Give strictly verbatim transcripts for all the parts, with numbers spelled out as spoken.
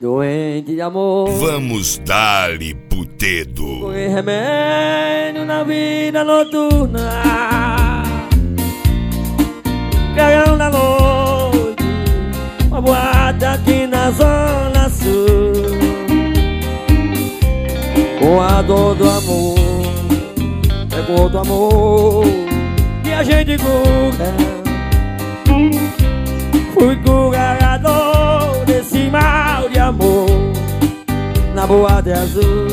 doente de amor. Vamos dar-lhe pro dedo. Foi remédio na vida noturna, cagão da noite, uma boate aqui na zona sul. Com a dor do amor, é com outro amor que a gente cura. Fui curador desse mal de amor na boate azul.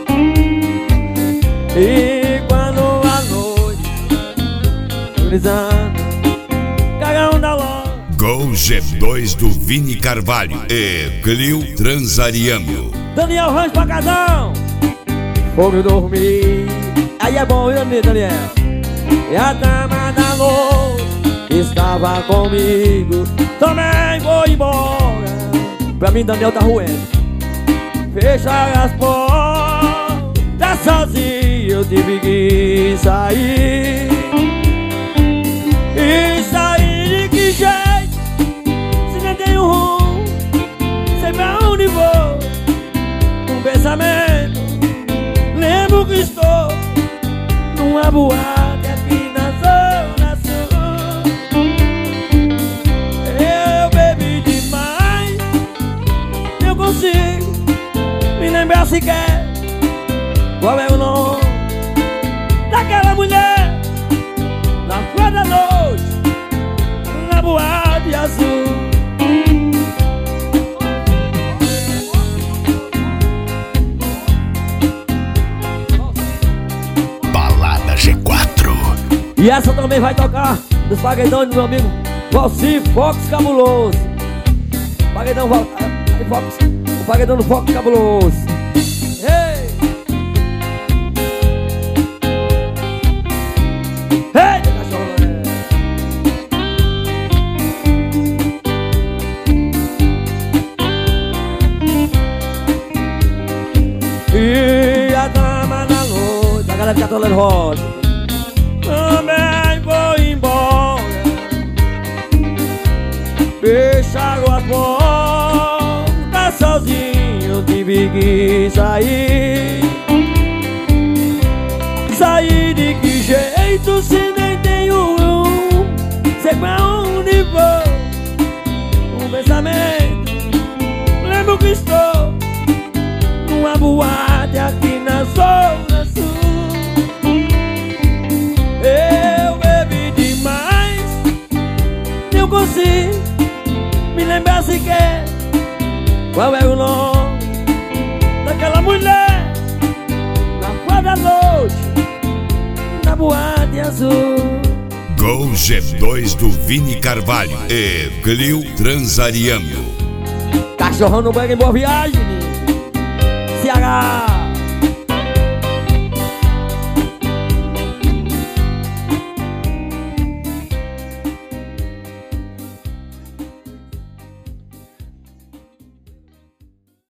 E quando a noite brisando, cagão da loja. Gol G dois do Vini Carvalho e Clio Transariano. Daniel Rancho pra casão, fogo dormir. Aí é bom, viu, Daniel? E a dama da noite estava comigo, também vou embora. Pra mim Daniel tá ruendo. Fechar as portas sozinho, eu tive que sair. E sair de que jeito, se nem tenho rumo, sei pra onde vou. Um pensamento, lembro que estou numa boate aqui na zona sul. Eu bebi demais, eu consigo me lembrar sequer qual é o nome daquela mulher na flor da noite, na boate azul. Balada G quatro. E essa também vai tocar dos paguedões do meu amigo Valci Fox Cabuloso. Paguedão Val... aí, Fox. O paguedão do Fox Cabuloso. Ei! Ei, cachorro! E a dama da noite, a galera que tá tolando roda, também vou embora. Fecharam as portas sozinho, tive que sair. Sair de que jeito, se nem tenho um, sei pra onde vou. Um pensamento, lembro que estou numa boate aqui na zona sul. Eu bebi demais, não consigo me lembrar sequer qual é o nome daquela mulher na flor da noite, na boate azul. Gol G dois do Vini Carvalho e Clio Transariano. Cachorrão no banho em boa viagem, C H.